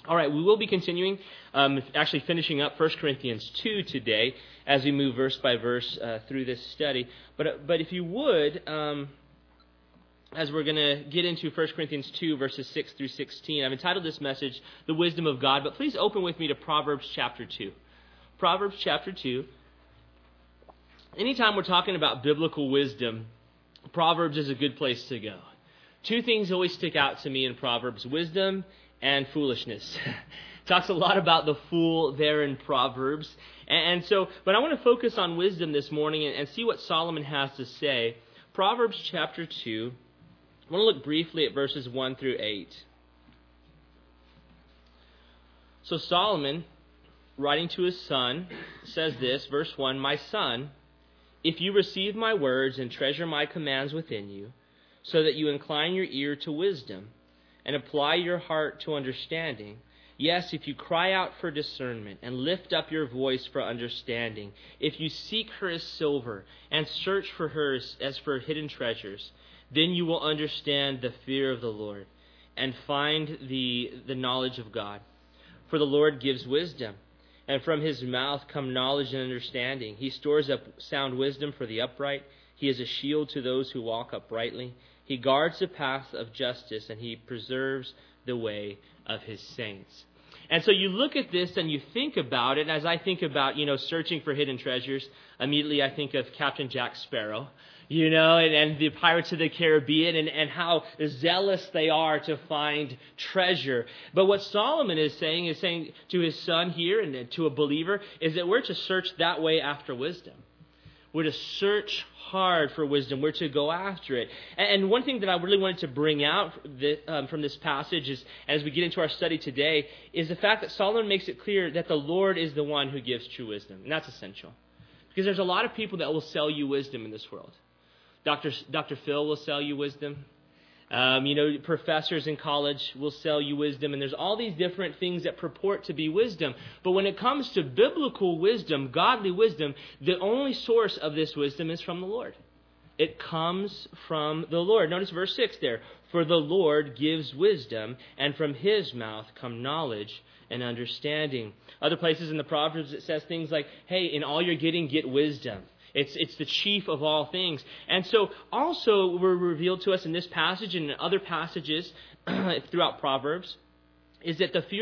All right, we will be continuing, actually finishing up 1 Corinthians 2 today as we move verse by verse through this study. But if you would, as we're going to get into 1 Corinthians 2, verses 6 through 16, I've entitled this message, The Wisdom of God, but please open with me to Proverbs chapter 2. Proverbs chapter 2. Anytime we're talking about biblical wisdom, Proverbs is a good place to go. Two things always stick out to me in Proverbs: wisdom and foolishness. Talks a lot about the fool there in Proverbs. But I want to focus on wisdom this morning and see what Solomon has to say. Proverbs chapter 2. I want to look briefly at verses 1 through 8. So Solomon, writing to his son, says this, verse 1, "My son, if you receive my words and treasure my commands within you, so that you incline your ear to wisdom and apply your heart to understanding, yes, if you cry out for discernment and lift up your voice for understanding, if you seek her as silver and search for her as for hidden treasures, then you will understand the fear of the Lord and find the knowledge of God. For the Lord gives wisdom, and from his mouth come knowledge and understanding. He stores up sound wisdom for the upright. He is a shield to those who walk uprightly. He guards the path of justice, and he preserves the way of his saints." And so you look at this and you think about it. As I think about, searching for hidden treasures, immediately I think of Captain Jack Sparrow, and the Pirates of the Caribbean and how zealous they are to find treasure. But what Solomon is saying to his son here and to a believer is that we're to search that way after wisdom. We're to search hard for wisdom. We're to go after it. And one thing that I really wanted to bring out from this passage is, as we get into our study today, is the fact that Solomon makes it clear that the Lord is the one who gives true wisdom. And that's essential. Because there's a lot of people that will sell you wisdom in this world. Dr. Phil will sell you wisdom. Professors in college will sell you wisdom, and there's all these different things that purport to be wisdom. But when it comes to biblical wisdom, godly wisdom, the only source of this wisdom is from the Lord. It comes from the Lord. Notice verse 6 there. "For the Lord gives wisdom, and from his mouth come knowledge and understanding." Other places in the Proverbs it says things like, "Hey, in all you're getting, get wisdom. It's the chief of all things." And so also we're revealed to us in this passage and in other passages throughout Proverbs is that it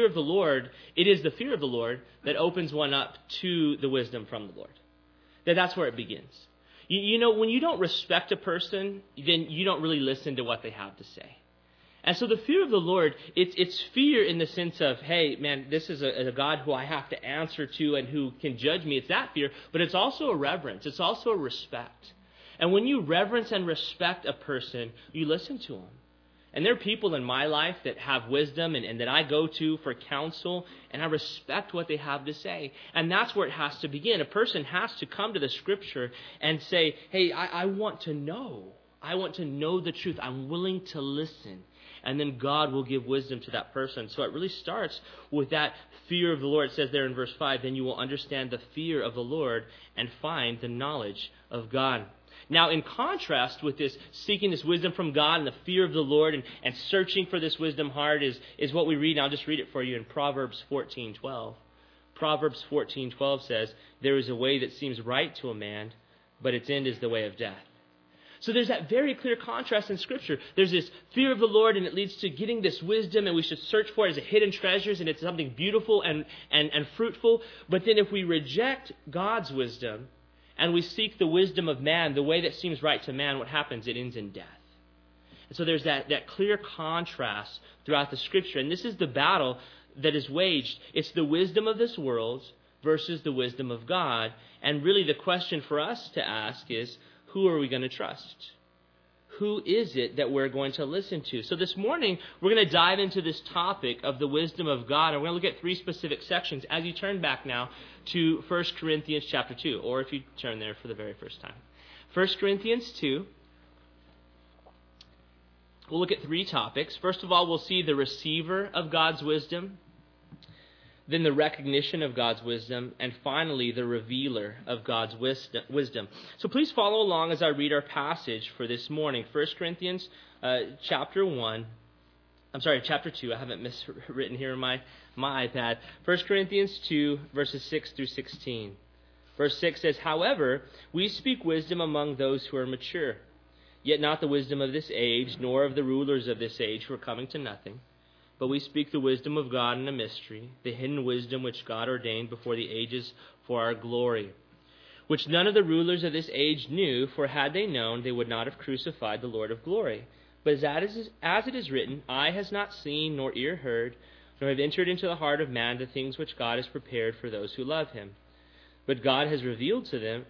is the fear of the Lord that opens one up to the wisdom from the Lord. That's where it begins. When you don't respect a person, then you don't really listen to what they have to say. And so the fear of the Lord, it's fear in the sense of, hey, man, this is a God who I have to answer to and who can judge me. It's that fear, but it's also a reverence. It's also a respect. And when you reverence and respect a person, you listen to them. And there are people in my life that have wisdom and that I go to for counsel, and I respect what they have to say. And that's where it has to begin. A person has to come to the Scripture and say, hey, I want to know. I want to know the truth. I'm willing to listen. And then God will give wisdom to that person. So it really starts with that fear of the Lord. It says there in verse 5, "Then you will understand the fear of the Lord and find the knowledge of God." Now, in contrast with this, seeking this wisdom from God and the fear of the Lord and searching for this wisdom hard is what we read. And I'll just read it for you in Proverbs 14:12. Proverbs 14:12 says, "There is a way that seems right to a man, but its end is the way of death." So there's that very clear contrast in Scripture. There's this fear of the Lord, and it leads to getting this wisdom, and we should search for it as a hidden treasures, and it's something beautiful and fruitful. But then if we reject God's wisdom and we seek the wisdom of man, the way that seems right to man, what happens? It ends in death. And so there's that clear contrast throughout the Scripture. And this is the battle that is waged. It's the wisdom of this world versus the wisdom of God. And really the question for us to ask is, who are we going to trust? Who is it that we're going to listen to? So this morning, we're going to dive into this topic of the wisdom of God. And we're going to look at three specific sections as you turn back now to 1 Corinthians chapter 2, or if you turn there for the very first time. 1 Corinthians 2, we'll look at three topics. First of all, we'll see the receiver of God's wisdom, then the recognition of God's wisdom, and finally the revealer of God's wisdom. So please follow along as I read our passage for this morning. 1 Corinthians chapter 1, chapter 2. I haven't miswritten here in my iPad. 1 Corinthians 2, verses 6 through 16. Verse 6 says, "However, we speak wisdom among those who are mature, yet not the wisdom of this age, nor of the rulers of this age who are coming to nothing. But we speak the wisdom of God in a mystery, the hidden wisdom which God ordained before the ages for our glory, which none of the rulers of this age knew, for had they known, they would not have crucified the Lord of glory. But as it is written, eye has not seen, nor ear heard, nor have entered into the heart of man the things which God has prepared for those who love him. But God has revealed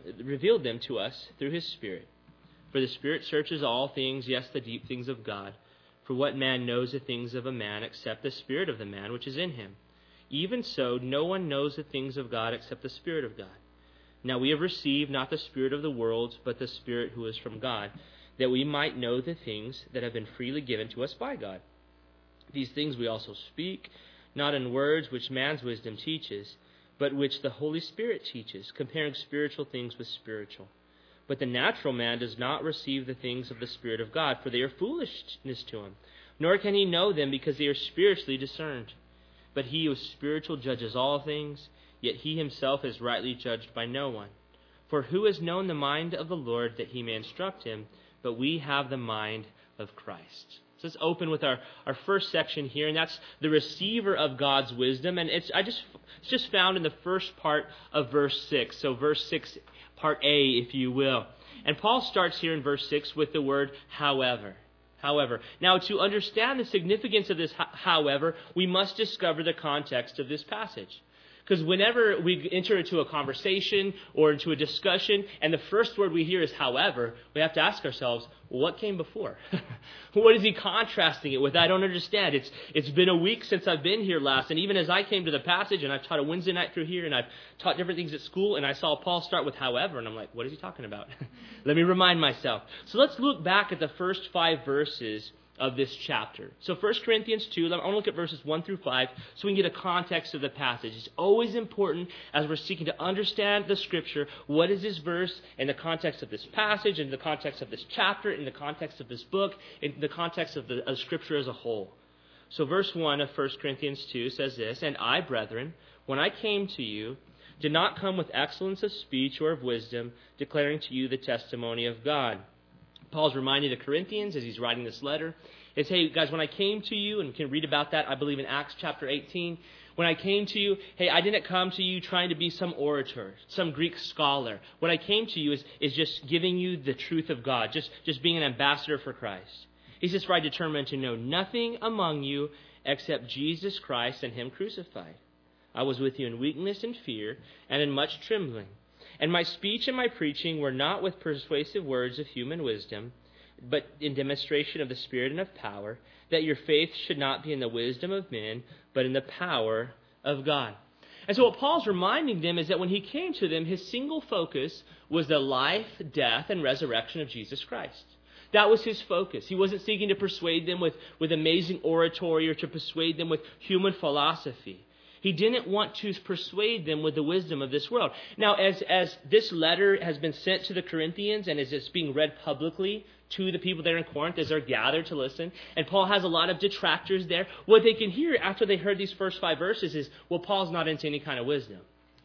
them to us through his Spirit. For the Spirit searches all things, yes, the deep things of God. For what man knows the things of a man except the spirit of the man which is in him? Even so, no one knows the things of God except the Spirit of God. Now we have received not the spirit of the world, but the Spirit who is from God, that we might know the things that have been freely given to us by God. These things we also speak, not in words which man's wisdom teaches, but which the Holy Spirit teaches, comparing spiritual things with spiritual. But the natural man does not receive the things of the Spirit of God, for they are foolishness to him, nor can he know them because they are spiritually discerned. But he who is spiritual judges all things, yet he himself is rightly judged by no one. For who has known the mind of the Lord that he may instruct him? But we have the mind of Christ." So let's open with our first section here, and that's the receiver of God's wisdom. And it's just found in the first part of verse 6. So verse 6, part A, if you will. And Paul starts here in verse 6 with the word however. However. Now, to understand the significance of this however, we must discover the context of this passage. Because whenever we enter into a conversation or into a discussion, and the first word we hear is however, we have to ask ourselves, well, what came before? What is he contrasting it with? I don't understand. It's been a week since I've been here last, and even as I came to the passage, and I've taught a Wednesday night through here, and I've taught different things at school, and I saw Paul start with however, and I'm like, what is he talking about? Let me remind myself. So let's look back at the first 5 verses of this chapter. So 1 Corinthians 2, I want to look at verses 1 through 5 so we can get a context of the passage. It's always important as we're seeking to understand the Scripture, what is this verse in the context of this passage, in the context of this chapter, in the context of this book, in the context of the Scripture as a whole. So verse 1 of 1 Corinthians 2 says this, "And I, brethren, when I came to you, did not come with excellence of speech or of wisdom, declaring to you the testimony of God." Paul's reminding the Corinthians as he's writing this letter is, hey, guys, when I came to you, and you can read about that, I believe, in Acts chapter 18. When I came to you, hey, I didn't come to you trying to be some orator, some Greek scholar. What I came to you is just giving you the truth of God, just being an ambassador for Christ. He says, "For I determined to know nothing among you except Jesus Christ and him crucified. I was with you in weakness and fear and in much trembling. And my speech and my preaching were not with persuasive words of human wisdom, but in demonstration of the Spirit and of power, that your faith should not be in the wisdom of men, but in the power of God." And so what Paul's reminding them is that when he came to them, his single focus was the life, death, and resurrection of Jesus Christ. That was his focus. He wasn't seeking to persuade them with amazing oratory or to persuade them with human philosophy. He didn't want to persuade them with the wisdom of this world. Now, as this letter has been sent to the Corinthians and as it's being read publicly to the people there in Corinth as they're gathered to listen, and Paul has a lot of detractors there, what they can hear after they heard these first 5 verses is, well, Paul's not into any kind of wisdom.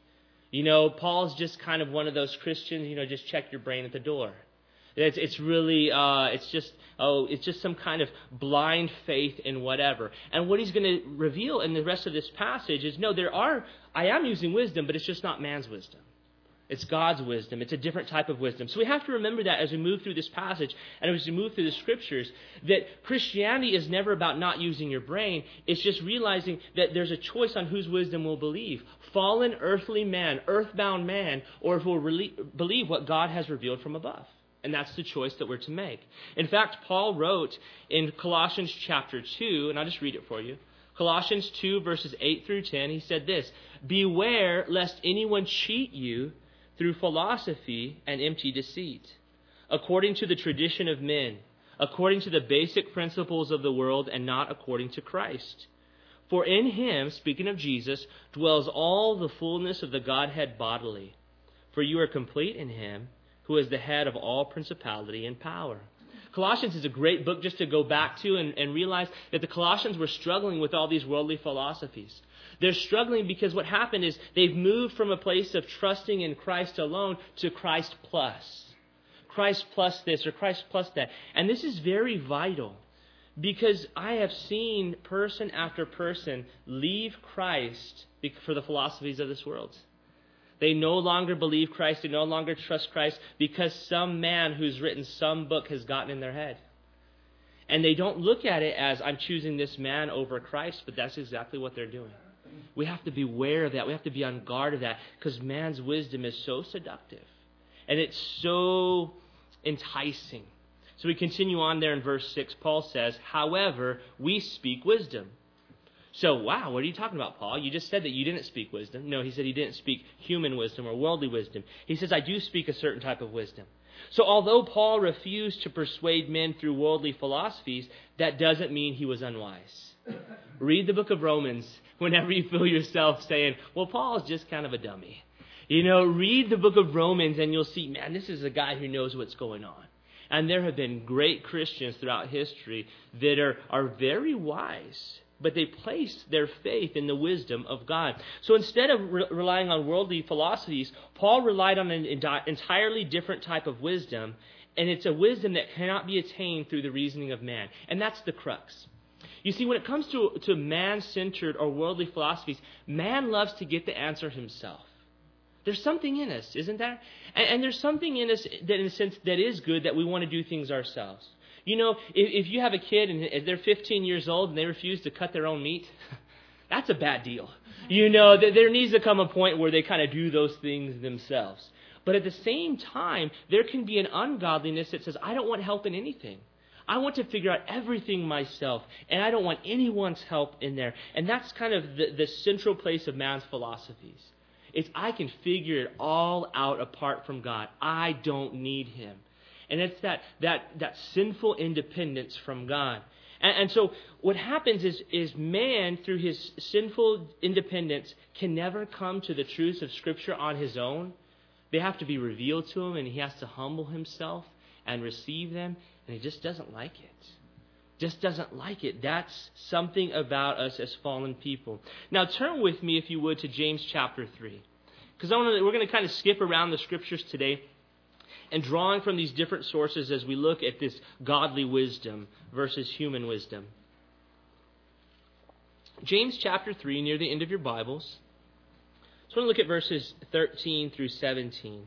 Paul's just kind of one of those Christians, just check your brain at the door. It's really, it's just some kind of blind faith in whatever. And what he's going to reveal in the rest of this passage is, no, I am using wisdom, but it's just not man's wisdom. It's God's wisdom. It's a different type of wisdom. So we have to remember that as we move through this passage and as we move through the Scriptures, that Christianity is never about not using your brain. It's just realizing that there's a choice on whose wisdom we'll believe. Fallen earthly man, earthbound man, or if we'll believe what God has revealed from above. And that's the choice that we're to make. In fact, Paul wrote in Colossians chapter 2, and I'll just read it for you. Colossians 2, verses 8 through 10, he said this, "Beware lest anyone cheat you through philosophy and empty deceit, according to the tradition of men, according to the basic principles of the world, and not according to Christ. For in him," speaking of Jesus, "dwells all the fullness of the Godhead bodily. For you are complete in him, who is the head of all principality and power. Colossians is a great book just to go back to and realize that the Colossians were struggling with all these worldly philosophies. They're struggling because what happened is they've moved from a place of trusting in Christ alone to Christ plus. Christ plus this or Christ plus that. And this is very vital because I have seen person after person leave Christ for the philosophies of this world. They no longer believe Christ. They no longer trust Christ because some man who's written some book has gotten in their head. And they don't look at it as, I'm choosing this man over Christ, but that's exactly what they're doing. We have to beware of that. We have to be on guard of that because man's wisdom is so seductive. And it's so enticing. So we continue on there in verse 6. Paul says, however, we speak wisdom. So, wow, what are you talking about, Paul? You just said that you didn't speak wisdom. No, he said he didn't speak human wisdom or worldly wisdom. He says, I do speak a certain type of wisdom. So although Paul refused to persuade men through worldly philosophies, that doesn't mean he was unwise. Read the book of Romans whenever you feel yourself saying, well, Paul is just kind of a dummy. Read the book of Romans and you'll see, man, this is a guy who knows what's going on. And there have been great Christians throughout history that are very wise, but they placed their faith in the wisdom of God. So instead of relying on worldly philosophies, Paul relied on an entirely different type of wisdom, and it's a wisdom that cannot be attained through the reasoning of man. And that's the crux. You see, when it comes to man-centered or worldly philosophies, man loves to get the answer himself. There's something in us, isn't there? And there's something in us that, in a sense, that is good, that we want to do things ourselves. If you have a kid and they're 15 years old and they refuse to cut their own meat, that's a bad deal. There needs to come a point where they kind of do those things themselves. But at the same time, there can be an ungodliness that says, I don't want help in anything. I want to figure out everything myself, and I don't want anyone's help in there. And that's kind of the central place of man's philosophies. It's I can figure it all out apart from God. I don't need Him. And it's that sinful independence from God. And so what happens is man, through his sinful independence, can never come to the truths of Scripture on his own. They have to be revealed to him, and he has to humble himself and receive them, and he just doesn't like it. Just doesn't like it. That's something about us as fallen people. Now turn with me, if you would, to James chapter 3. Because we're going to kind of skip around the Scriptures today and drawing from these different sources as we look at this godly wisdom versus human wisdom. James chapter 3, near the end of your Bibles. So I want to look at verses 13 through 17.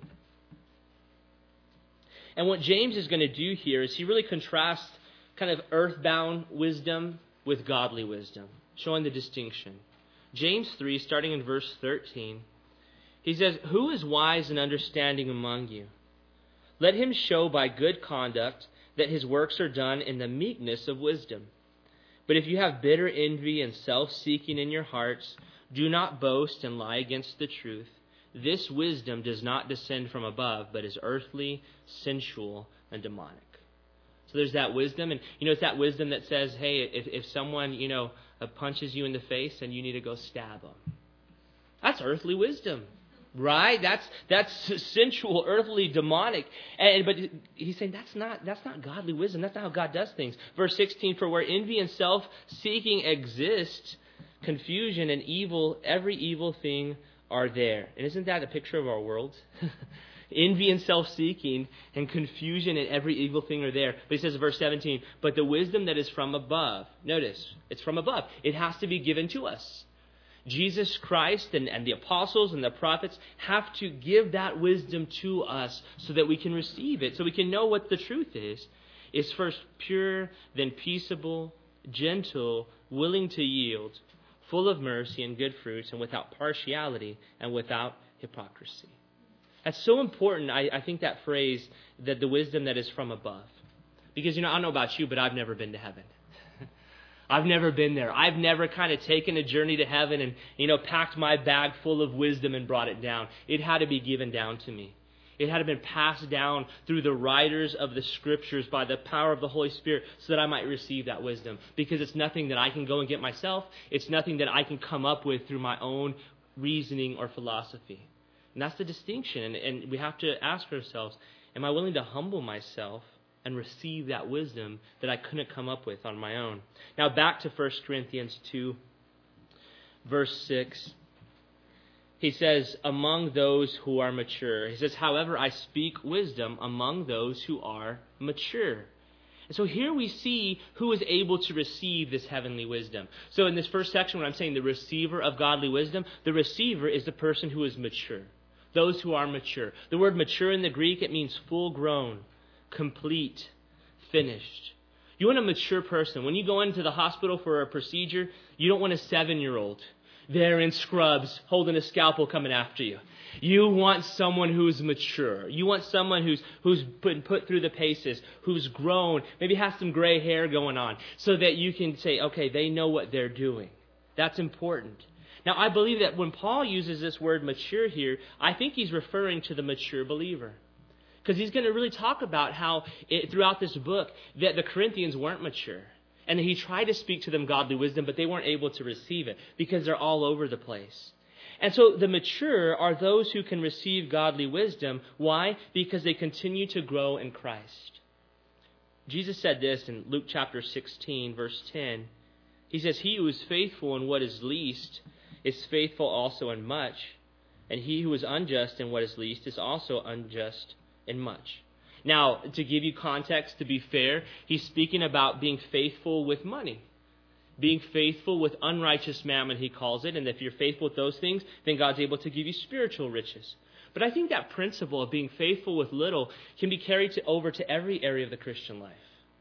And what James is going to do here is he really contrasts kind of earthbound wisdom with godly wisdom, showing the distinction. James 3, starting in verse 13, he says, "Who is wise and understanding among you? Let him show by good conduct that his works are done in the meekness of wisdom. But if you have bitter envy and self-seeking in your hearts, do not boast and lie against the truth. This wisdom does not descend from above, but is earthly, sensual, and demonic." So there's that wisdom, and it's that wisdom that says, hey, if someone punches you in the face, then you need to go stab them. That's earthly wisdom. Right? That's sensual, earthly, demonic. But he's saying that's not godly wisdom. That's not how God does things. Verse 16, "For where envy and self-seeking exist, confusion and evil, every evil thing are there." And isn't that a picture of our world? Envy and self-seeking and confusion and every evil thing are there. But he says in verse 17, "But the wisdom that is from above," notice, it's from above. It has to be given to us. Jesus Christ and the apostles and the prophets have to give that wisdom to us so that we can receive it, so we can know what the truth is. It's first pure, then peaceable, gentle, willing to yield, full of mercy and good fruits, and without partiality and without hypocrisy. That's so important, I think, that phrase, that the wisdom that is from above. Because, I don't know about you, but I've never been to heaven. I've never been there. I've never kind of taken a journey to heaven and, packed my bag full of wisdom and brought it down. It had to be given down to me. It had to been passed down through the writers of the Scriptures by the power of the Holy Spirit so that I might receive that wisdom. Because it's nothing that I can go and get myself. It's nothing that I can come up with through my own reasoning or philosophy. And that's the distinction. And we have to ask ourselves, am I willing to humble myself and receive that wisdom that I couldn't come up with on my own. Now back to 1 Corinthians 2, verse 6. He says, among those who are mature. He says, however, I speak wisdom among those who are mature. And so here we see who is able to receive this heavenly wisdom. So in this first section, when I'm saying the receiver of godly wisdom, the receiver is the person who is mature. Those who are mature. The word mature in the Greek, it means full grown, complete, finished. You want a mature person. When you go into the hospital for a procedure, you don't want a 7-year-old there in scrubs holding a scalpel coming after you. You want someone who's mature. You want someone who's been put through the paces, who's grown, maybe has some gray hair going on, so that you can say, okay, they know what they're doing. That's important. Now, I believe that when Paul uses this word mature here, I think he's referring to the mature believer. Because he's going to really talk about how throughout this book that the Corinthians weren't mature. And he tried to speak to them godly wisdom, but they weren't able to receive it because they're all over the place. And so the mature are those who can receive godly wisdom. Why? Because they continue to grow in Christ. Jesus said this in Luke chapter 16, verse 10. He says, he who is faithful in what is least is faithful also in much. And he who is unjust in what is least is also unjust in much. Now, to give you context, to be fair, he's speaking about being faithful with money. Being faithful with unrighteous mammon, he calls it. And if you're faithful with those things, then God's able to give you spiritual riches. But I think that principle of being faithful with little can be carried over to every area of the Christian life.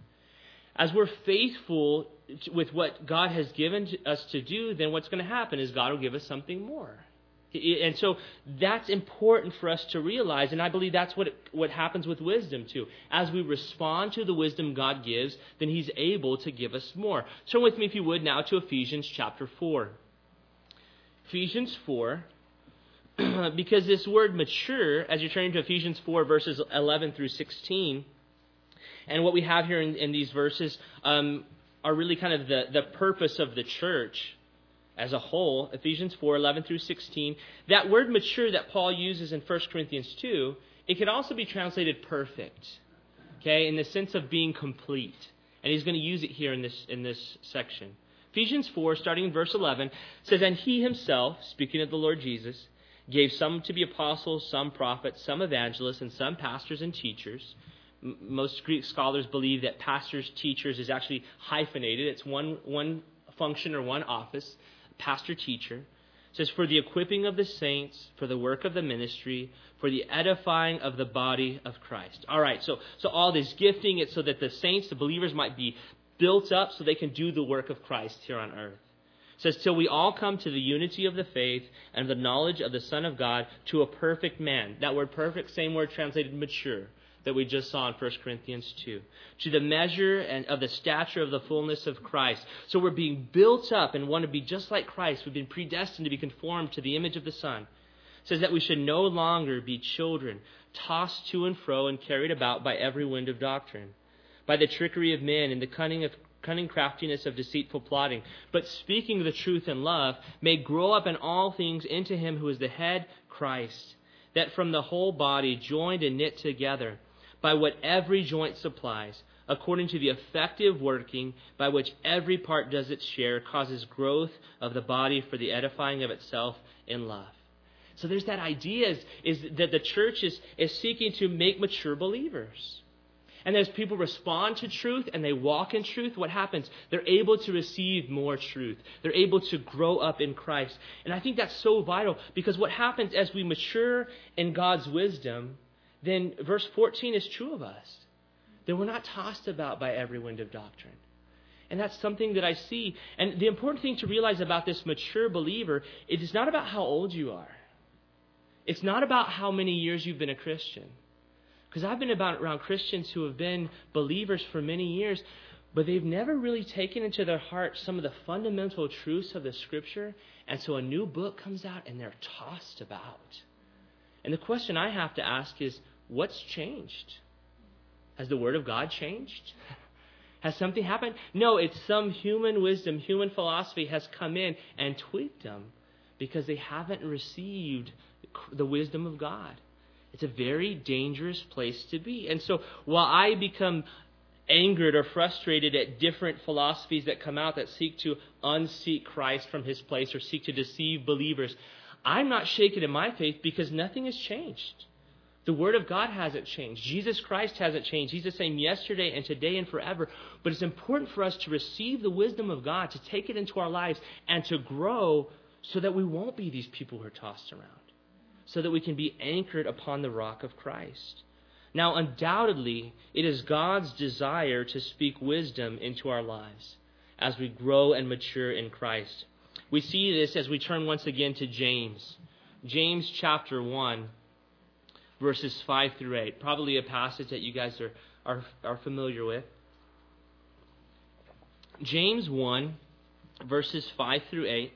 As we're faithful with what God has given us to do, then what's going to happen is God will give us something more. And so that's important for us to realize, and I believe that's what happens with wisdom too. As we respond to the wisdom God gives, then He's able to give us more. Turn with me, if you would, now to Ephesians chapter 4. Ephesians 4, because this word mature, as you're turning to Ephesians 4, verses 11 through 16, and what we have here in these verses are really kind of the purpose of the church as a whole, Ephesians 4, 11 through 16. That word mature that Paul uses in 1 Corinthians 2, it can also be translated perfect, okay, in the sense of being complete. And he's going to use it here in this section. Ephesians 4, starting in verse 11, says, and he himself, speaking of the Lord Jesus, gave some to be apostles, some prophets, some evangelists, and some pastors and teachers. Most Greek scholars believe that pastors, teachers is actually hyphenated. It's one function or one office. Pastor, teacher. It says, for the equipping of the saints, for the work of the ministry, for the edifying of the body of Christ. All right, so all this gifting, it's so that the saints, the believers, might be built up so they can do the work of Christ here on earth. It says, till we all come to the unity of the faith and the knowledge of the Son of God, to a perfect man. That word perfect, same word translated mature, that we just saw in 1 Corinthians 2. To the measure and of the stature of the fullness of Christ. So we're being built up and want to be just like Christ. We've been predestined to be conformed to the image of the Son. It says that we should no longer be children, tossed to and fro and carried about by every wind of doctrine, by the trickery of men and the cunning craftiness of deceitful plotting, but speaking the truth in love, may grow up in all things into Him who is the head, Christ, that from the whole body, joined and knit together, by what every joint supplies, according to the effective working by which every part does its share, causes growth of the body for the edifying of itself in love. So there's that idea is that the church is seeking to make mature believers. And as people respond to truth and they walk in truth, what happens? They're able to receive more truth. They're able to grow up in Christ. And I think that's so vital, because what happens as we mature in God's wisdom, then verse 14 is true of us. That we're not tossed about by every wind of doctrine. And that's something that I see. And the important thing to realize about this mature believer, it is not about how old you are. It's not about how many years you've been a Christian. Because I've been around Christians who have been believers for many years, but they've never really taken into their heart some of the fundamental truths of the Scripture. And so a new book comes out and they're tossed about. And the question I have to ask is, what's changed? Has the Word of God changed? Has something happened? No, it's some human wisdom, human philosophy has come in and tweaked them because they haven't received the wisdom of God. It's a very dangerous place to be. And so while I become angered or frustrated at different philosophies that come out that seek to unseat Christ from his place or seek to deceive believers, I'm not shaken in my faith because nothing has changed. The Word of God hasn't changed. Jesus Christ hasn't changed. He's the same yesterday and today and forever. But it's important for us to receive the wisdom of God, to take it into our lives, and to grow so that we won't be these people who are tossed around, so that we can be anchored upon the rock of Christ. Now, undoubtedly, it is God's desire to speak wisdom into our lives as we grow and mature in Christ. We see this as we turn once again to James. James chapter 1, verses 5 through 8. Probably a passage that you guys are familiar with. James 1, verses 5 through 8.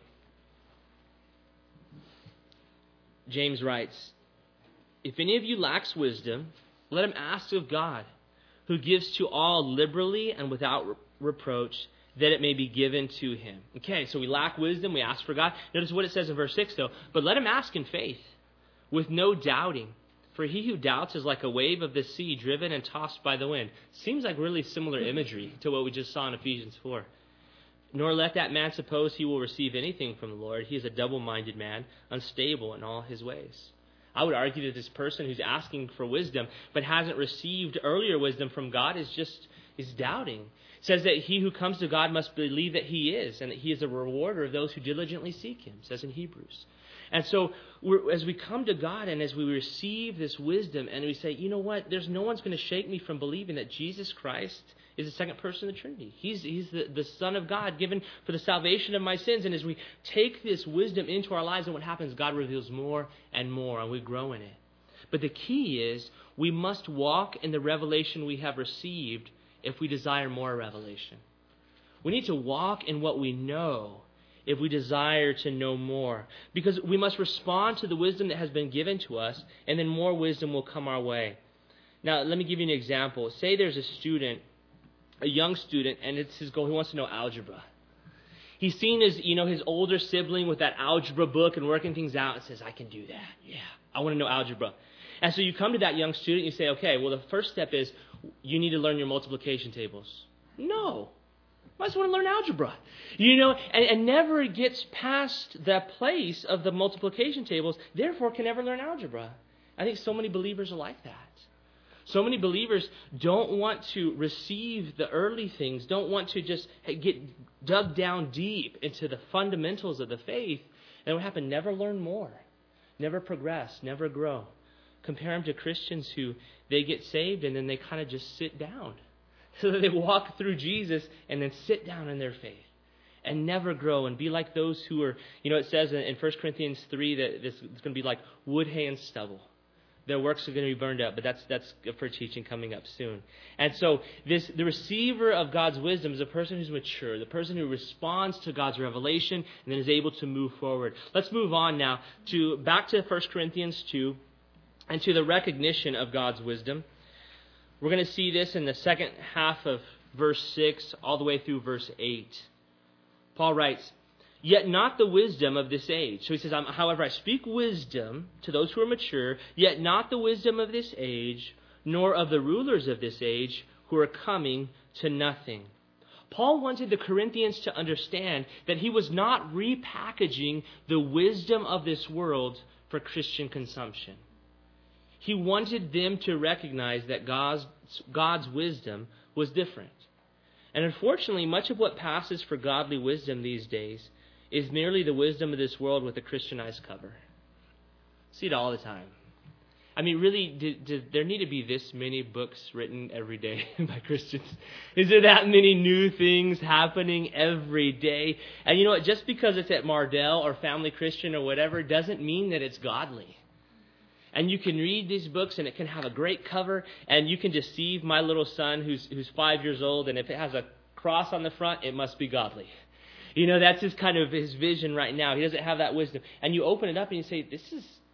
James writes, "If any of you lacks wisdom, let him ask of God, who gives to all liberally and without reproach, that it may be given to him." Okay, so we lack wisdom, we ask for God. Notice what it says in verse 6 though. "But let him ask in faith, with no doubting. For he who doubts is like a wave of the sea, driven and tossed by the wind." Seems like really similar imagery to what we just saw in Ephesians 4. "Nor let that man suppose he will receive anything from the Lord. He is a double-minded man, unstable in all his ways." I would argue that this person who's asking for wisdom but hasn't received earlier wisdom from God is doubting. It says that he who comes to God must believe that he is, and that he is a rewarder of those who diligently seek him, it says in Hebrews. And so as we come to God and as we receive this wisdom and we say, you know what, there's no one's going to shake me from believing that Jesus Christ is the second person of the Trinity. He's the Son of God given for the salvation of my sins. And as we take this wisdom into our lives, and what happens, God reveals more and more, and we grow in it. But the key is we must walk in the revelation we have received if we desire more revelation. We need to walk in what we know if we desire to know more. Because we must respond to the wisdom that has been given to us, and then more wisdom will come our way. Now, let me give you an example. Say there's a young student, and it's his goal. He wants to know algebra. He's seen his older sibling with that algebra book and working things out, and says, "I can do that. Yeah, I want to know algebra." And so you come to that young student, and you say, "Okay, well, the first step is you need to learn your multiplication tables." No. I just want to learn algebra. And never gets past that place of the multiplication tables, therefore can never learn algebra. I think so many believers are like that. So many believers don't want to receive the early things, don't want to just get dug down deep into the fundamentals of the faith. And what happened? Never learn more, never progress, never grow. Compare them to Christians who they get saved and then they kind of just sit down. So that they walk through Jesus and then sit down in their faith and never grow and be like those who are, it says in 1 Corinthians 3 that this is going to be like wood, hay, and stubble. Their works are going to be burned up, but that's for teaching coming up soon. And so the receiver of God's wisdom is a person who's mature, the person who responds to God's revelation and then is able to move forward. Let's move on now back to 1 Corinthians 2 and to the recognition of God's wisdom. We're going to see this in the second half of verse 6 all the way through verse 8. Paul writes, "Yet not the wisdom of this age." So he says, "However, I speak wisdom to those who are mature, yet not the wisdom of this age, nor of the rulers of this age who are coming to nothing." Paul wanted the Corinthians to understand that he was not repackaging the wisdom of this world for Christian consumption. He wanted them to recognize that God's wisdom was different. And unfortunately, much of what passes for godly wisdom these days is merely the wisdom of this world with a Christianized cover. See it all the time. I mean, really, does there need to be this many books written every day by Christians? Is there that many new things happening every day? And you know what? Just because it's at Mardel or Family Christian or whatever doesn't mean that it's godly. And you can read these books and it can have a great cover and you can deceive my little son who's 5 years old, and if it has a cross on the front, it must be godly. That's his vision right now. He doesn't have that wisdom. And you open it up and you say, this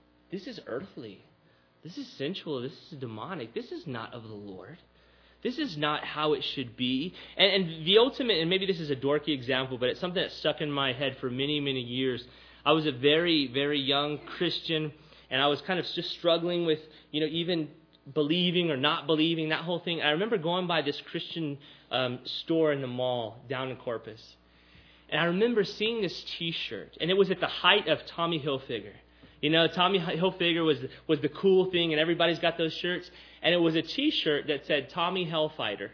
is earthly. This is sensual. This is demonic. This is not of the Lord. This is not how it should be. And the ultimate, and maybe this is a dorky example, but it's something that stuck in my head for many, many years. I was a very, very young Christian. I was kind of just struggling with, even believing or not believing, that whole thing. I remember going by this Christian store in the mall down in Corpus. And I remember seeing this T-shirt, and it was at the height of Tommy Hilfiger. Tommy Hilfiger was the cool thing, and everybody's got those shirts. And it was a T-shirt that said Tommy Hellfighter.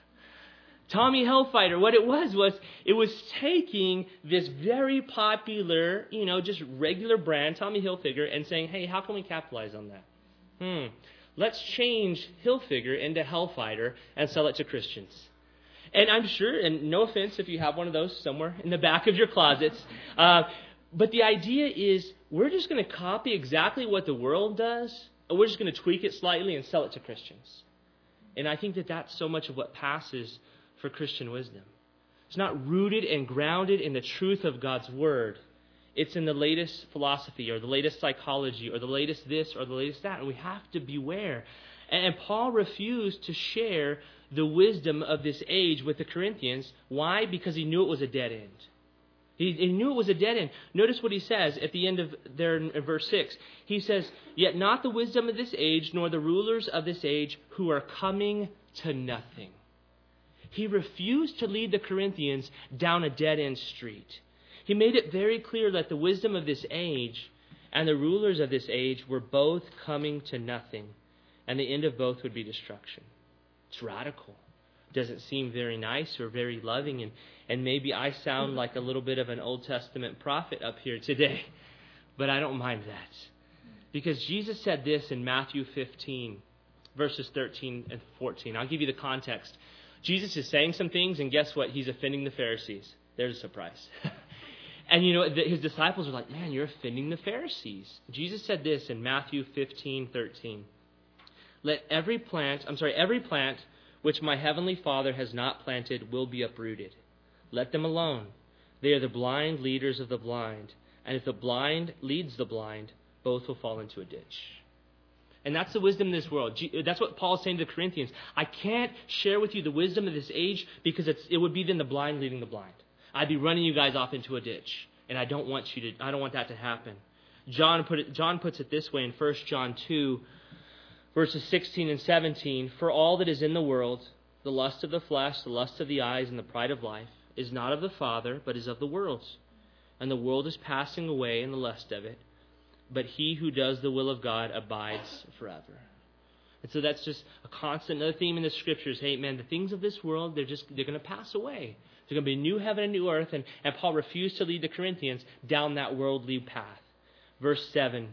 Tommy Hellfighter, what it was taking this very popular, just regular brand, Tommy Hilfiger, and saying, hey, how can we capitalize on that? Let's change Hilfiger into Hellfighter and sell it to Christians. And I'm sure, and no offense if you have one of those somewhere in the back of your closets, but the idea is we're just going to copy exactly what the world does, and we're just going to tweak it slightly and sell it to Christians. And I think that that's so much of what passes for Christian wisdom. It's not rooted and grounded in the truth of God's Word. It's in the latest philosophy or the latest psychology or the latest this or the latest that. And we have to beware. And Paul refused to share the wisdom of this age with the Corinthians. Why? Because he knew it was a dead end. He knew it was a dead end. Notice what he says at the end of there in verse 6. He says, yet not the wisdom of this age, nor the rulers of this age who are coming to nothing. He refused to lead the Corinthians down a dead-end street. He made it very clear that the wisdom of this age and the rulers of this age were both coming to nothing, and the end of both would be destruction. It's radical. Doesn't seem very nice or very loving, and maybe I sound like a little bit of an Old Testament prophet up here today, but I don't mind that. Because Jesus said this in Matthew 15, verses 13 and 14. I'll give you the context. Jesus is saying some things, and guess what? He's offending the Pharisees. There's a surprise. And his disciples are like, man, you're offending the Pharisees. Jesus said this in Matthew 15:13. Every plant which my heavenly Father has not planted will be uprooted. Let them alone. They are the blind leaders of the blind. And if the blind leads the blind, both will fall into a ditch. And that's the wisdom of this world. That's what Paul's saying to the Corinthians. I can't share with you the wisdom of this age because it would be then the blind leading the blind. I'd be running you guys off into a ditch. And I don't want that to happen. John puts it this way in 1 John 2, verses 16 and 17. For all that is in the world, the lust of the flesh, the lust of the eyes, and the pride of life, is not of the Father, but is of the world. And the world is passing away in the lust of it. But he who does the will of God abides forever. And so that's just a constant, another theme in the Scriptures. Hey, man, the things of this world, they're going to pass away. There's going to be a new heaven and new earth. And Paul refused to lead the Corinthians down that worldly path. Verse 7,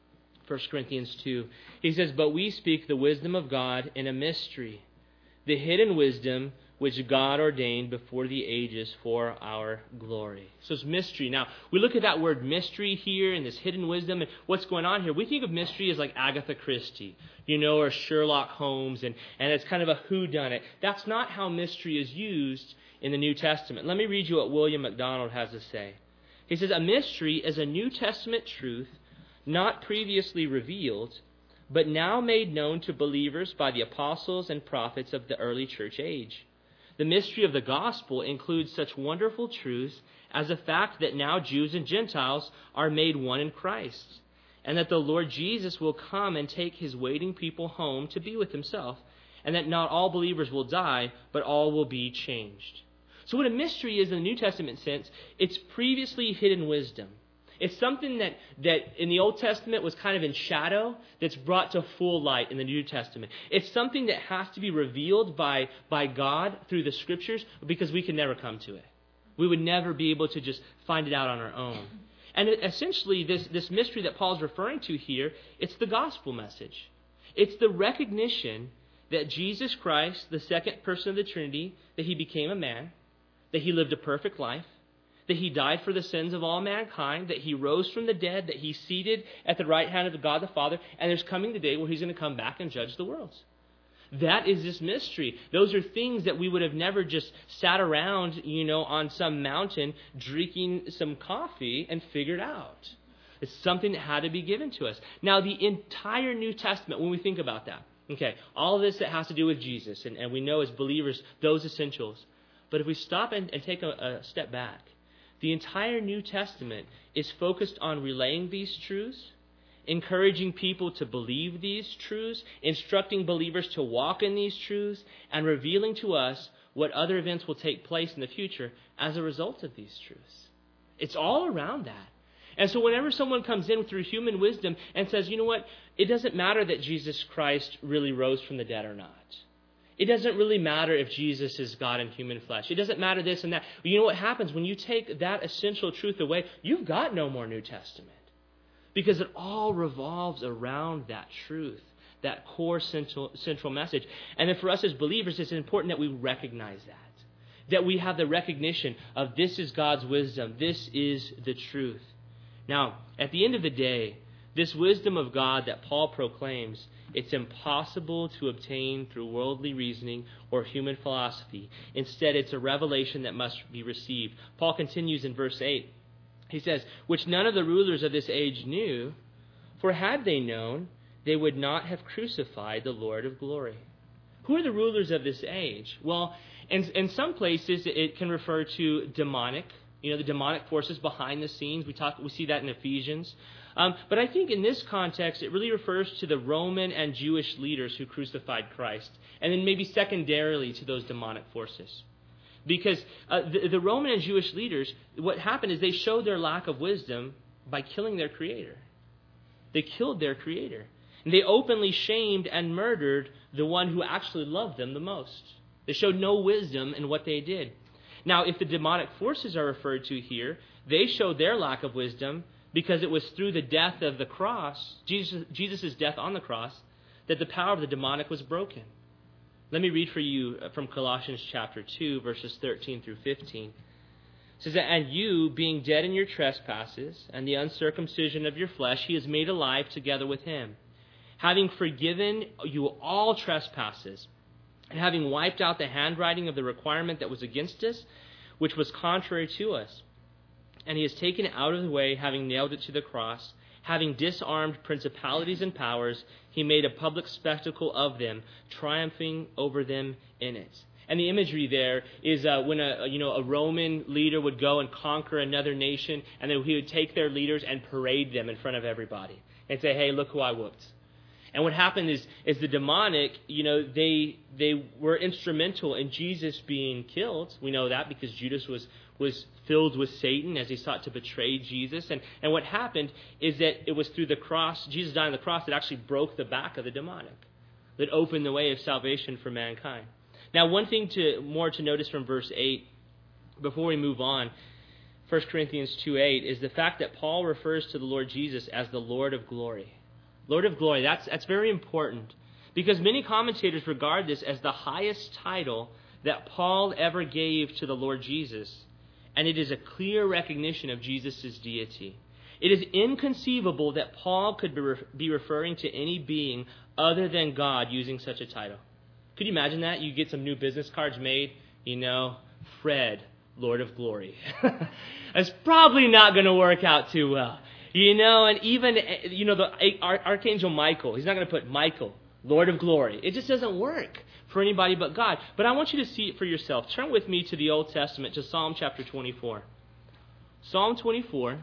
1 Corinthians 2. He says, but we speak the wisdom of God in a mystery, the hidden wisdom which God ordained before the ages for our glory. So it's mystery. Now, we look at that word mystery here and this hidden wisdom and what's going on here. We think of mystery as like Agatha Christie, or Sherlock Holmes, and it's kind of a whodunit. That's not how mystery is used in the New Testament. Let me read you what William MacDonald has to say. He says, a mystery is a New Testament truth not previously revealed, but now made known to believers by the apostles and prophets of the early church age. The mystery of the gospel includes such wonderful truths as the fact that now Jews and Gentiles are made one in Christ, and that the Lord Jesus will come and take his waiting people home to be with himself, and that not all believers will die, but all will be changed. So what a mystery is in the New Testament sense, it's previously hidden wisdom. It's something that in the Old Testament was kind of in shadow that's brought to full light in the New Testament. It's something that has to be revealed by God through the Scriptures because we can never come to it. We would never be able to just find it out on our own. And essentially this mystery that Paul's referring to here, it's the gospel message. It's the recognition that Jesus Christ, the second person of the Trinity, that he became a man, that he lived a perfect life, that he died for the sins of all mankind, that he rose from the dead, that he's seated at the right hand of God the Father, and there's coming the day where he's going to come back and judge the world. That is this mystery. Those are things that we would have never just sat around, on some mountain drinking some coffee and figured out. It's something that had to be given to us. Now, the entire New Testament, when we think about that, all of this that has to do with Jesus, and we know as believers those essentials. But if we stop and take a step back, the entire New Testament is focused on relaying these truths encouraging people to believe these truths, instructing believers to walk in these truths, and revealing to us what other events will take place in the future as a result of these truths. It's all around that. And so whenever someone comes in through human wisdom and says, you know what, it doesn't matter that Jesus Christ really rose from the dead or not. It doesn't really matter if Jesus is God in human flesh. It doesn't matter this and that. You know what happens when you take that essential truth away? You've got no more New Testament. Because it all revolves around that truth, that core central message. And then for us as believers, it's important that we recognize that we have the recognition of this is God's wisdom. This is the truth. Now, at the end of the day, this wisdom of God that Paul proclaims, it's impossible to obtain through worldly reasoning or human philosophy. Instead, it's a revelation that must be received. Paul continues in verse 8. He says, which none of the rulers of this age knew, for had they known, they would not have crucified the Lord of glory. Who are the rulers of this age? Well, in some places it can refer to demonic, the demonic forces behind the scenes. We see that in Ephesians. But I think in this context, it really refers to the Roman and Jewish leaders who crucified Christ, and then maybe secondarily to those demonic forces. Because the Roman and Jewish leaders, what happened is they showed their lack of wisdom by killing their Creator. They killed their Creator. And they openly shamed and murdered the one who actually loved them the most. They showed no wisdom in what they did. Now, if the demonic forces are referred to here, they showed their lack of wisdom because it was through the death of the cross, Jesus' death on the cross, that the power of the demonic was broken. Let me read for you from Colossians chapter 2, verses 13 through 15. It says that, and you, being dead in your trespasses and the uncircumcision of your flesh, he has made alive together with him, having forgiven you all trespasses, and having wiped out the handwriting of the requirement that was against us, which was contrary to us. And he has taken it out of the way, having nailed it to the cross. Having disarmed principalities and powers, he made a public spectacle of them, triumphing over them in it. And the imagery there is when a Roman leader would go and conquer another nation, and then he would take their leaders and parade them in front of everybody and say, "Hey, look who I whooped." And what happened is the demonic, they were instrumental in Jesus being killed. We know that because Judas was filled with Satan as he sought to betray Jesus. And what happened is that it was through the cross, Jesus dying on the cross, that actually broke the back of the demonic, that opened the way of salvation for mankind. Now, one thing more to notice from verse 8, before we move on, 1 Corinthians 2:8, is the fact that Paul refers to the Lord Jesus as the Lord of glory. Lord of glory, that's very important, because many commentators regard this as the highest title that Paul ever gave to the Lord Jesus, and it is a clear recognition of Jesus' deity. It is inconceivable that Paul could be referring to any being other than God using such a title. Could you imagine that? You get some new business cards made, Fred, Lord of Glory. That's probably not going to work out too well. And even, the Archangel Michael, he's not going to put Michael, Lord of Glory. It just doesn't work for anybody but God. But I want you to see it for yourself. Turn with me to the Old Testament, to Psalm chapter 24. Psalm 24.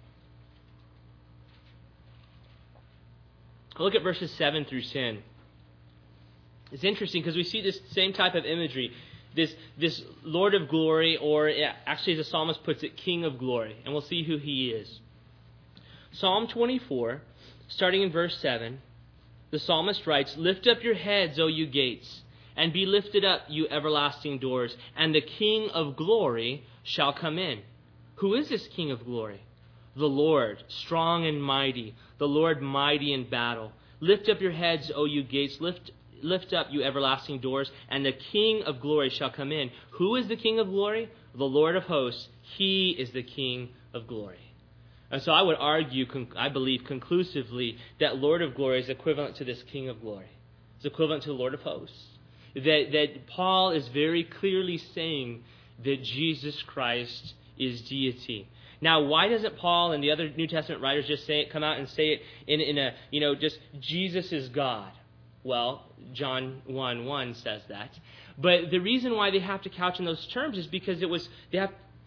Look at verses 7 through 10. It's interesting because we see this same type of imagery. This Lord of Glory, or actually as the psalmist puts it, King of Glory. And we'll see who he is. Psalm 24, starting in verse 7, the psalmist writes, "Lift up your heads, O you gates, and be lifted up, you everlasting doors, and the King of glory shall come in." Who is this King of glory? The Lord, strong and mighty, the Lord mighty in battle. Lift up your heads, O you gates, lift up, you everlasting doors, and the King of glory shall come in. Who is the King of glory? The Lord of hosts. He is the King of glory. And so I would argue, I believe conclusively, that Lord of glory is equivalent to this King of glory. It's equivalent to the Lord of hosts. That Paul is very clearly saying that Jesus Christ is deity. Now, why doesn't Paul and the other New Testament writers just come out and say it in a just Jesus is God? Well, John 1:1 says that. But the reason why they have to couch in those terms is because they have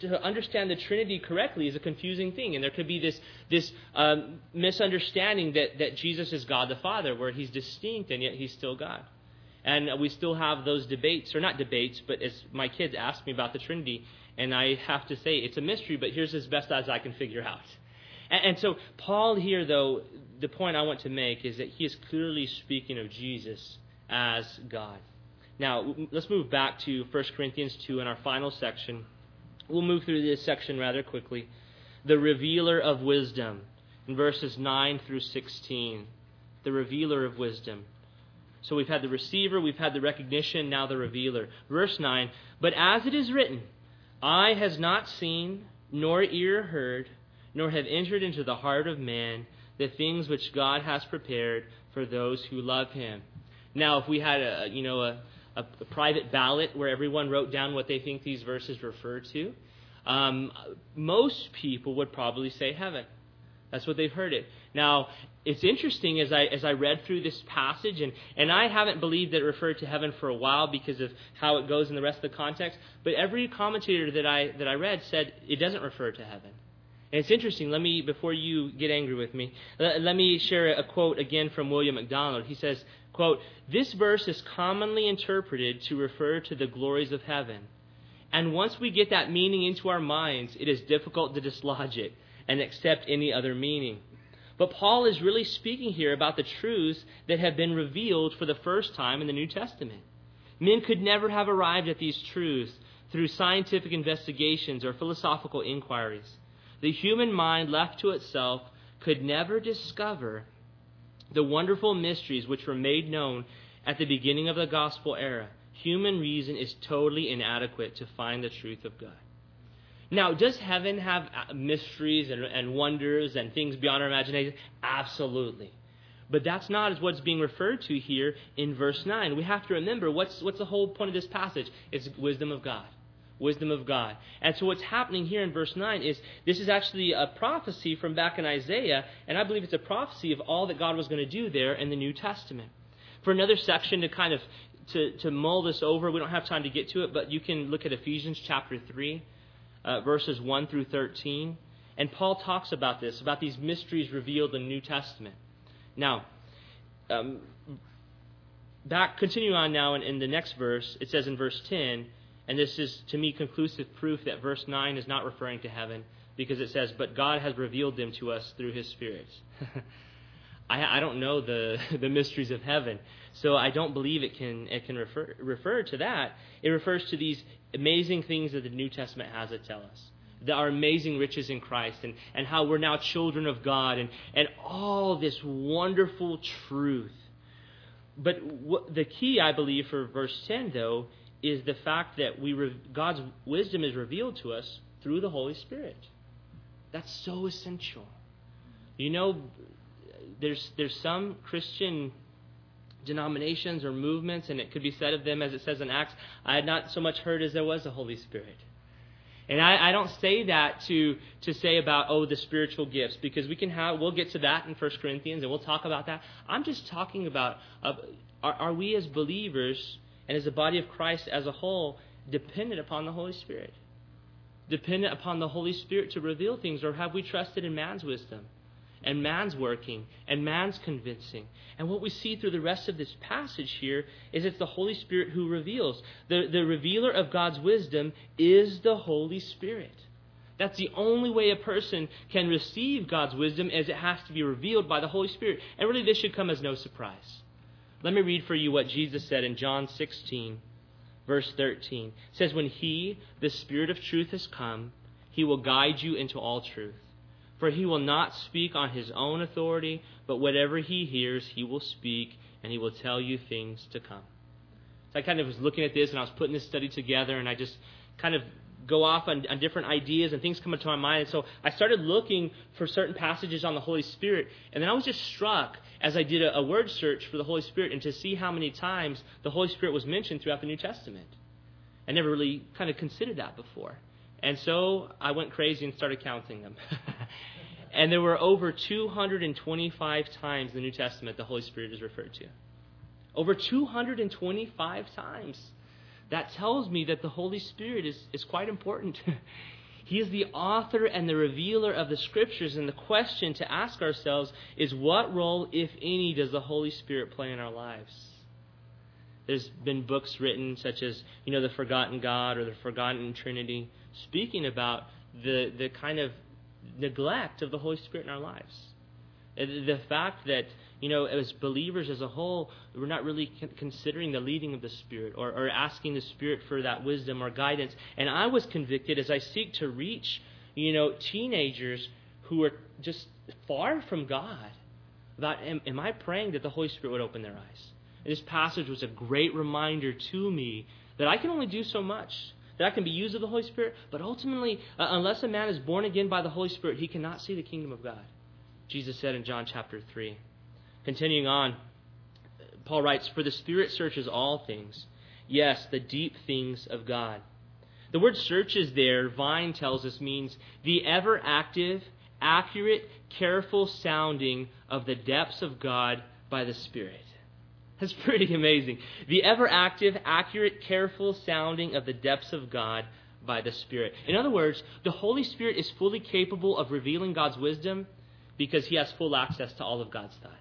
to understand the Trinity correctly is a confusing thing. And there could be this misunderstanding that Jesus is God the Father, where he's distinct and yet he's still God. And we still have those debates, or not debates, but as my kids ask me about the Trinity, and I have to say it's a mystery, but here's as best as I can figure out. And so Paul here, though, the point I want to make is that he is clearly speaking of Jesus as God. Now, let's move back to 1 Corinthians 2 in our final section. We'll move through this section rather quickly. The revealer of wisdom, in verses 9 through 16. The revealer of wisdom. So we've had the receiver, we've had the recognition, now the revealer. Verse 9, but as it is written, eye has not seen, nor ear heard, nor have entered into the heart of man the things which God has prepared for those who love him. Now, if we had a private ballot where everyone wrote down what they think these verses refer to, most people would probably say heaven. That's what they've heard it. Now, it's interesting as I read through this passage, and I haven't believed that it referred to heaven for a while because of how it goes in the rest of the context, but every commentator that I read said it doesn't refer to heaven. And it's interesting. Before you get angry with me, let me share a quote again from William MacDonald. He says, quote, this verse is commonly interpreted to refer to the glories of heaven. And once we get that meaning into our minds, it is difficult to dislodge it and accept any other meaning. But Paul is really speaking here about the truths that have been revealed for the first time in the New Testament. Men could never have arrived at these truths through scientific investigations or philosophical inquiries. The human mind left to itself could never discover the wonderful mysteries which were made known at the beginning of the gospel era. Human reason is totally inadequate to find the truth of God. Now, does heaven have mysteries and wonders and things beyond our imagination? Absolutely. But that's not what's being referred to here in verse 9. We have to remember what's the whole point of this passage? It's wisdom of God. Wisdom of God. And so what's happening here in verse 9 is this is actually a prophecy from back in Isaiah, and I believe it's a prophecy of all that God was going to do there in the New Testament. For another section to kind of to mull this over, we don't have time to get to it, but you can look at Ephesians chapter 3. Verses 1 through 13. And Paul talks about this, about these mysteries revealed in the New Testament. Now, continue on now in the next verse. It says in verse 10, and this is to me conclusive proof that verse 9 is not referring to heaven, because it says, but God has revealed them to us through his Spirit. I don't know the mysteries of heaven, so I don't believe it can refer to that. It refers to these amazing things that the New Testament has to tell us. Our amazing riches in Christ, and how we're now children of God, and all this wonderful truth. But the key, I believe, for verse 10, though, is the fact that God's wisdom is revealed to us through the Holy Spirit. That's so essential. You know, there's some Christian denominations or movements, and it could be said of them as it says in Acts, I had not so much heard as there was the Holy Spirit. And I don't say that to say about, the spiritual gifts, because we'll get to that in 1 Corinthians, and we'll talk about that. I'm just talking about, are we as believers and as the body of Christ as a whole dependent upon the Holy Spirit? Dependent upon the Holy Spirit to reveal things, or have we trusted in man's wisdom? And man's working, and man's convincing. And what we see through the rest of this passage here is it's the Holy Spirit who reveals. The revealer of God's wisdom is the Holy Spirit. That's the only way a person can receive God's wisdom, as it has to be revealed by the Holy Spirit. And really, this should come as no surprise. Let me read for you what Jesus said in John 16, verse 13. It says, when he, the Spirit of truth, has come, he will guide you into all truth. For he will not speak on his own authority, but whatever he hears, he will speak, and he will tell you things to come. So I kind of was looking at this, and I was putting this study together, and I just kind of go off on different ideas, and things come into my mind. And so I started looking for certain passages on the Holy Spirit, and then I was just struck as I did a word search for the Holy Spirit, and to see how many times the Holy Spirit was mentioned throughout the New Testament. I never really kind of considered that before. And so I went crazy and started counting them. And there were over 225 times in the New Testament the Holy Spirit is referred to. Over 225 times. That tells me that the Holy Spirit is quite important. He is the author and the revealer of the Scriptures, and the question to ask ourselves is, what role, if any, does the Holy Spirit play in our lives? There's been books written such as, The Forgotten God or The Forgotten Trinity, speaking about the kind of neglect of the Holy Spirit in our lives. The fact that, as believers as a whole, we're not really considering the leading of the Spirit or asking the Spirit for that wisdom or guidance. And I was convicted as I seek to reach, teenagers who are just far from God, about am I praying that the Holy Spirit would open their eyes? And this passage was a great reminder to me that I can only do so much, that I can be used of the Holy Spirit, but ultimately, unless a man is born again by the Holy Spirit, he cannot see the kingdom of God. Jesus said in John chapter 3. Continuing on, Paul writes, "For the Spirit searches all things, yes, the deep things of God." The word searches there, Vine tells us, means the ever-active, accurate, careful sounding of the depths of God by the Spirit. That's pretty amazing. The ever-active, accurate, careful sounding of the depths of God by the Spirit. In other words, the Holy Spirit is fully capable of revealing God's wisdom because He has full access to all of God's thoughts.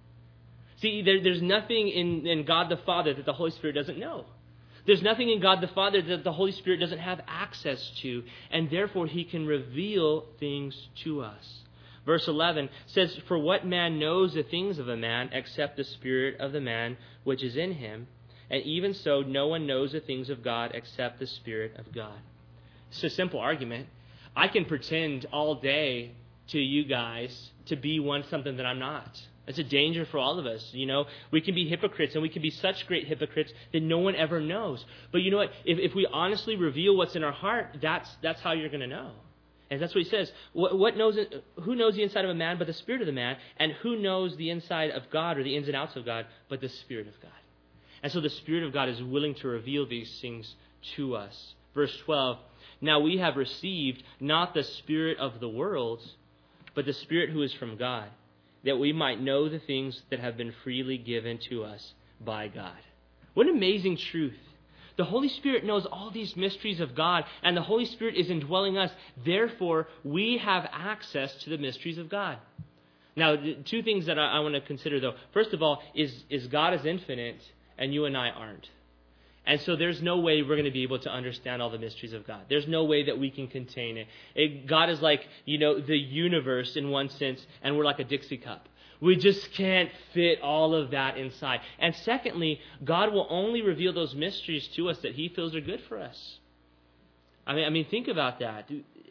See, there's nothing in God the Father that the Holy Spirit doesn't know. There's nothing in God the Father that the Holy Spirit doesn't have access to, and therefore He can reveal things to us. Verse 11 says, "For what man knows the things of a man except the spirit of the man which is in him? And even so, no one knows the things of God except the Spirit of God." It's a simple argument. I can pretend all day to you guys to be something that I'm not. It's a danger for all of us. We can be hypocrites, and we can be such great hypocrites that no one ever knows. But you know what? If we honestly reveal what's in our heart, that's how you're going to know. And that's what he says. Who knows the inside of a man but the Spirit of the man? And who knows the inside of God or the ins and outs of God but the Spirit of God? And so the Spirit of God is willing to reveal these things to us. Verse 12, "Now we have received not the spirit of the world, but the Spirit who is from God, that we might know the things that have been freely given to us by God." What an amazing truth. The Holy Spirit knows all these mysteries of God, and the Holy Spirit is indwelling us. Therefore, we have access to the mysteries of God. Now, two things that I want to consider, though. First of all, is God is infinite, and you and I aren't. And so there's no way we're going to be able to understand all the mysteries of God. There's no way that we can contain it. God is like, the universe in one sense, and we're like a Dixie cup. We just can't fit all of that inside. And secondly, God will only reveal those mysteries to us that He feels are good for us. I mean, think about that.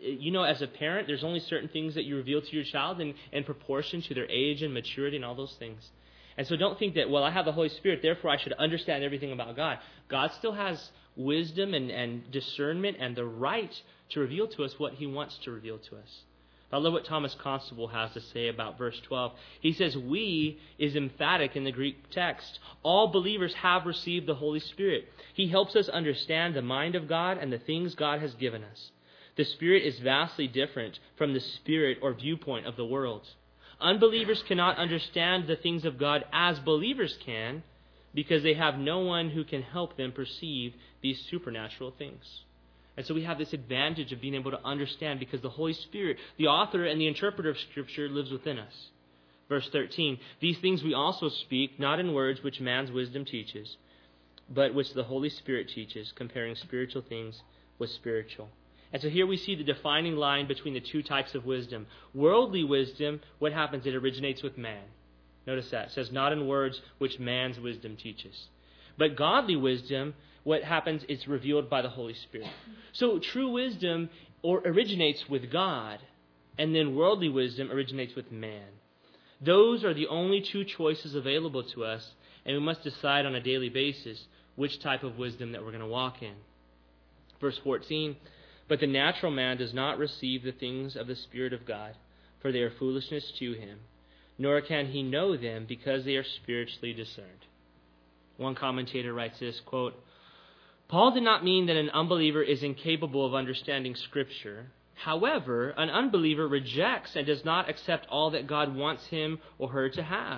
As a parent, there's only certain things that you reveal to your child in proportion to their age and maturity and all those things. And so don't think that, I have the Holy Spirit, therefore I should understand everything about God. God still has wisdom and discernment and the right to reveal to us what He wants to reveal to us. I love what Thomas Constable has to say about verse 12. He says, "We" is emphatic in the Greek text. All believers have received the Holy Spirit. He helps us understand the mind of God and the things God has given us. The Spirit is vastly different from the spirit or viewpoint of the world. Unbelievers cannot understand the things of God as believers can because they have no one who can help them perceive these supernatural things. And so we have this advantage of being able to understand because the Holy Spirit, the author and the interpreter of Scripture, lives within us. Verse 13, "These things we also speak, not in words which man's wisdom teaches, but which the Holy Spirit teaches, comparing spiritual things with spiritual." And so here we see the defining line between the two types of wisdom. Worldly wisdom, what happens? It originates with man. Notice that. It says, "not in words which man's wisdom teaches." But godly wisdom, what happens? It's revealed by the Holy Spirit. So true wisdom originates with God, and then worldly wisdom originates with man. Those are the only two choices available to us, and we must decide on a daily basis which type of wisdom that we're going to walk in. Verse 14, "But the natural man does not receive the things of the Spirit of God, for they are foolishness to him, nor can he know them because they are spiritually discerned." One commentator writes this, quote, "Paul did not mean that an unbeliever is incapable of understanding Scripture. However, an unbeliever rejects and does not accept all that God wants him or her to have.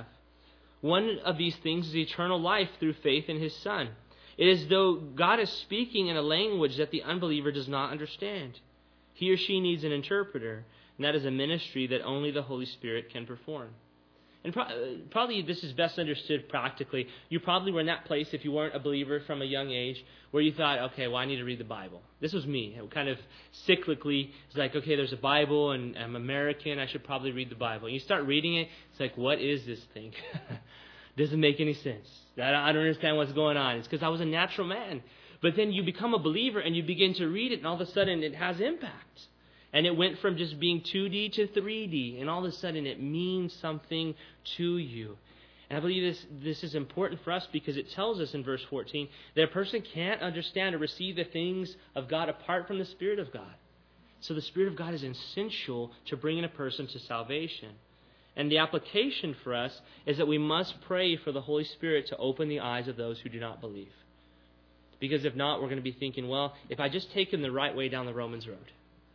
One of these things is eternal life through faith in His Son. It is as though God is speaking in a language that the unbeliever does not understand. He or she needs an interpreter, and that is a ministry that only the Holy Spirit can perform. And probably this is best understood practically. You probably were in that place, if you weren't a believer from a young age, where you thought, okay, well, I need to read the Bible. This was me. It kind of cyclically, it's like, okay, there's a Bible, and I'm American, I should probably read the Bible. And you start reading it, it's like, what is this thing? Doesn't make any sense. I don't understand what's going on. It's because I was a natural man. But then you become a believer, and you begin to read it, and all of a sudden it has impact. And it went from just being 2D to 3D, and all of a sudden it means something to you. And I believe this is important for us because it tells us in verse 14 that a person can't understand or receive the things of God apart from the Spirit of God. So the Spirit of God is essential to bringing a person to salvation. And the application for us is that we must pray for the Holy Spirit to open the eyes of those who do not believe. Because if not, we're going to be thinking, well, if I just take him the right way down the Romans road,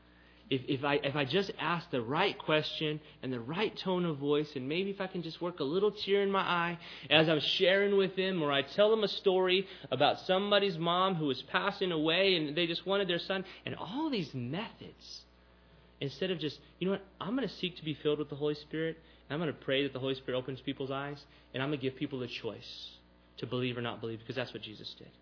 if I just ask the right question and the right tone of voice, and maybe if I can just work a little tear in my eye as I'm sharing with them, or I tell them a story about somebody's mom who was passing away and they just wanted their son, and all these methods, instead of just, you know what, I'm going to seek to be filled with the Holy Spirit, and I'm going to pray that the Holy Spirit opens people's eyes, and I'm going to give people a choice to believe or not believe, because that's what Jesus did.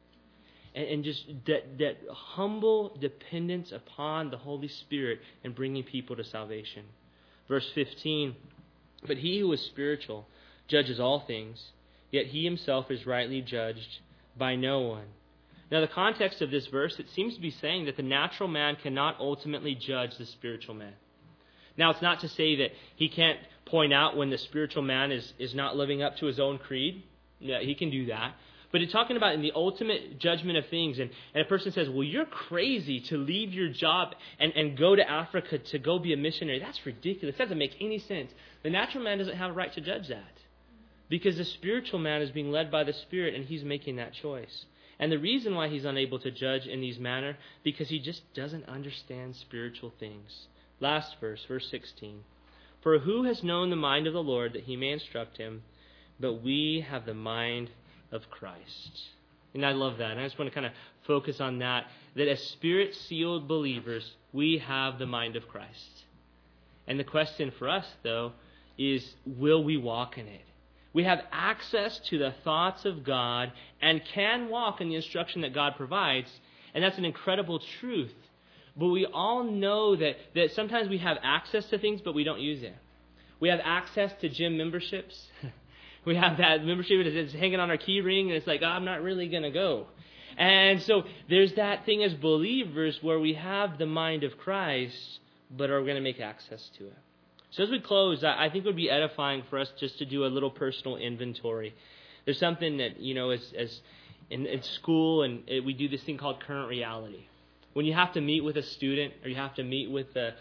And just that humble dependence upon the Holy Spirit and bringing people to salvation. Verse 15, but he who is spiritual judges all things, yet he himself is rightly judged by no one. Now the context of this verse, it seems to be saying that the natural man cannot ultimately judge the spiritual man. Now it's not to say that he can't point out when the spiritual man is not living up to his own creed. Yeah, he can do that. But it's talking about in the ultimate judgment of things. And a person says, well, you're crazy to leave your job and go to Africa to go be a missionary. That's ridiculous. That doesn't make any sense. The natural man doesn't have a right to judge that. Because the spiritual man is being led by the Spirit, and he's making that choice. And the reason why he's unable to judge in these manner, because he just doesn't understand spiritual things. Last verse, verse 16. For who has known the mind of the Lord that he may instruct him? But we have the mind of Christ. And I love that. And I just want to kind of focus on that as Spirit-sealed believers, we have the mind of Christ. And the question for us, though, is will we walk in it? We have access to the thoughts of God and can walk in the instruction that God provides, and that's an incredible truth. But we all know that sometimes we have access to things, but we don't use it. We have access to gym memberships. We have that membership that's hanging on our key ring, and it's like, I'm not really going to go. And so there's that thing as believers where we have the mind of Christ, but are we going to make access to it? So as we close, I think it would be edifying for us just to do a little personal inventory. There's something that, as in school, and we do this thing called current reality. When you have to meet with a student, or you have to meet with say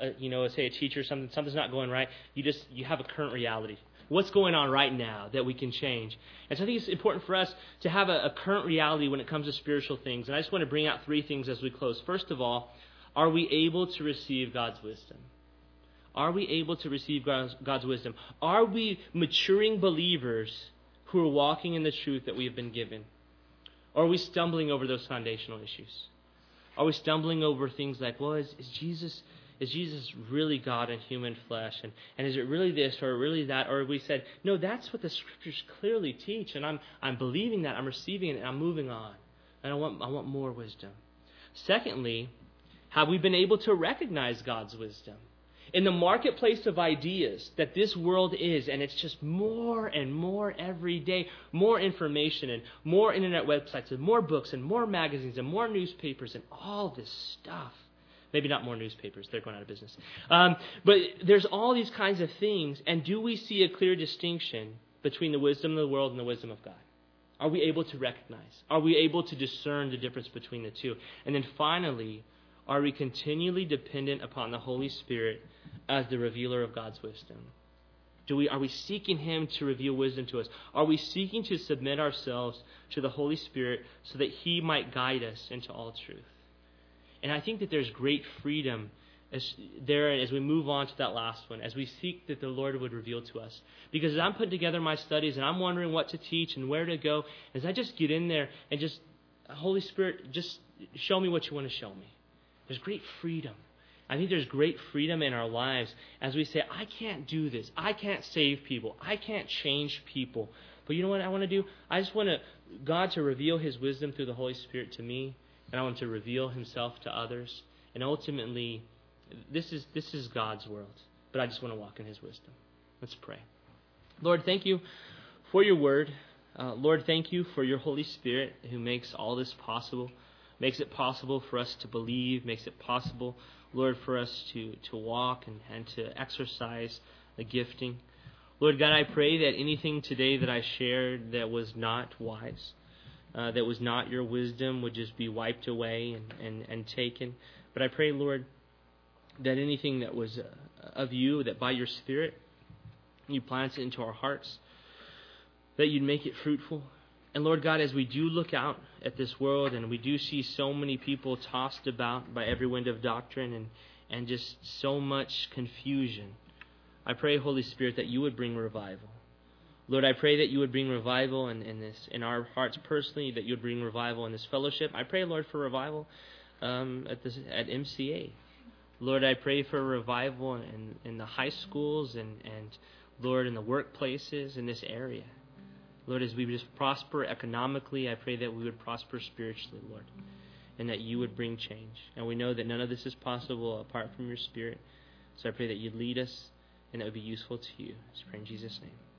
a teacher, something's not going right, you have a current reality. What's going on right now that we can change? And so I think it's important for us to have a current reality when it comes to spiritual things. And I just want to bring out three things as we close. First of all, are we able to receive God's wisdom? Are we able to receive God's wisdom? Are we maturing believers who are walking in the truth that we have been given? Or are we stumbling over those foundational issues? Are we stumbling over things like, well, is Jesus really God in human flesh? And is it really this or really that? Or we said, no, that's what the Scriptures clearly teach, and I'm believing that, I'm receiving it, and I'm moving on. And I want more wisdom. Secondly, have we been able to recognize God's wisdom? In the marketplace of ideas that this world is, and it's just more and more every day, more information and more internet websites and more books and more magazines and more newspapers and all this stuff. Maybe not more newspapers, they're going out of business. But there's all these kinds of things, and do we see a clear distinction between the wisdom of the world and the wisdom of God? Are we able to recognize? Are we able to discern the difference between the two? And then finally, are we continually dependent upon the Holy Spirit as the revealer of God's wisdom? Are we seeking Him to reveal wisdom to us? Are we seeking to submit ourselves to the Holy Spirit so that He might guide us into all truth? And I think that there's great freedom as we move on to that last one, as we seek that the Lord would reveal to us. Because as I'm putting together my studies and I'm wondering what to teach and where to go, as I just get in there and just, Holy Spirit, just show me what you want to show me. There's great freedom. I think there's great freedom in our lives as we say, I can't do this. I can't save people. I can't change people. But you know what I want to do? I just want God to reveal His wisdom through the Holy Spirit to me, and I want to reveal Himself to others. And ultimately, this is God's world. But I just want to walk in His wisdom. Let's pray. Lord, thank you for your word. Lord, thank you for your Holy Spirit who makes all this possible. Makes it possible for us to believe. Makes it possible, Lord, for us to walk and to exercise the gifting. Lord God, I pray that anything today that I shared that was not wise, that was not your wisdom, would just be wiped away and taken. But I pray, Lord, that anything that was of you, that by your Spirit you plant it into our hearts, that you'd make it fruitful. And Lord God, as we do look out at this world and we do see so many people tossed about by every wind of doctrine and just so much confusion, I pray, Holy Spirit, that you would bring revival. Lord, I pray that you would bring revival in our hearts personally, that you would bring revival in this fellowship. I pray, Lord, for revival at MCA. Lord, I pray for revival in the high schools and Lord, in the workplaces in this area. Lord, as we just prosper economically, I pray that we would prosper spiritually, Lord, and that you would bring change. And we know that none of this is possible apart from your Spirit. So I pray that you'd lead us and that would be useful to you. I pray in Jesus' name.